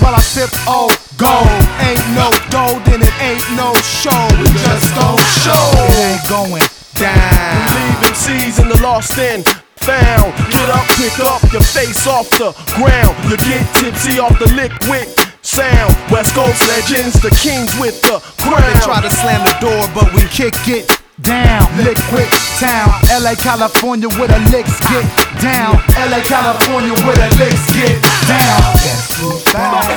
while I sip old gold. Ain't no gold and it ain't no show. We just don't show. It ain't going down. Leave MCs in the lost and found. Get up, pick up your face off the ground. You get tipsy off the liquid sound. West Coast legends, the kings with the crown. They try to slam the door, but we kick it down. Liquid town, LA, California, where the licks get down. LA, California, where the licks get down. Guess who's back?